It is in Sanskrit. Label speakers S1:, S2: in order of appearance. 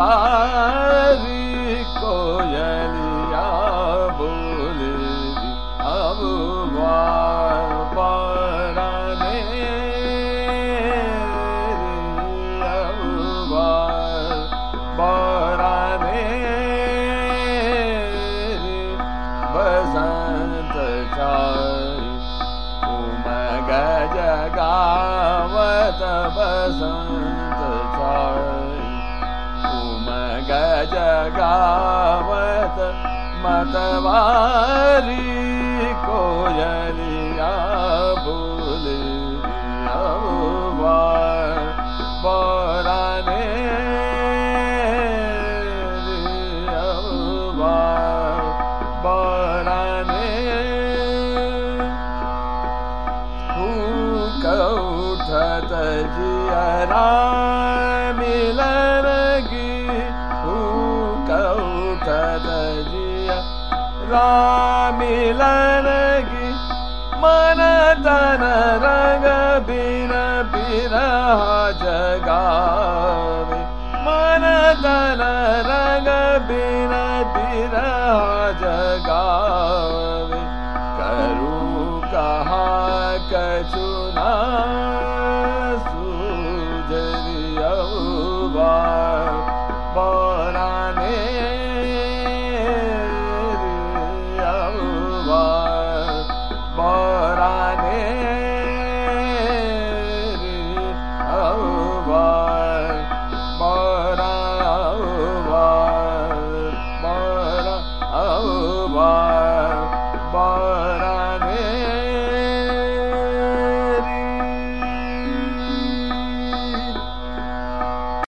S1: बारी कोयलिया बोले अब पराने अब पराने बसंत छाई उमग जगावत बसंत छाई उमग जगावत मतवारी कोयलिया बोले अब पराने अब पराने उठत जियरा मिलनगी उठत जियरा मिलनगी मन तन रंग बिन बिरह जगावे मन तन रंग बिन बिरह जगावे करूं कहा कछु ना सूझरिया पराने पराने परा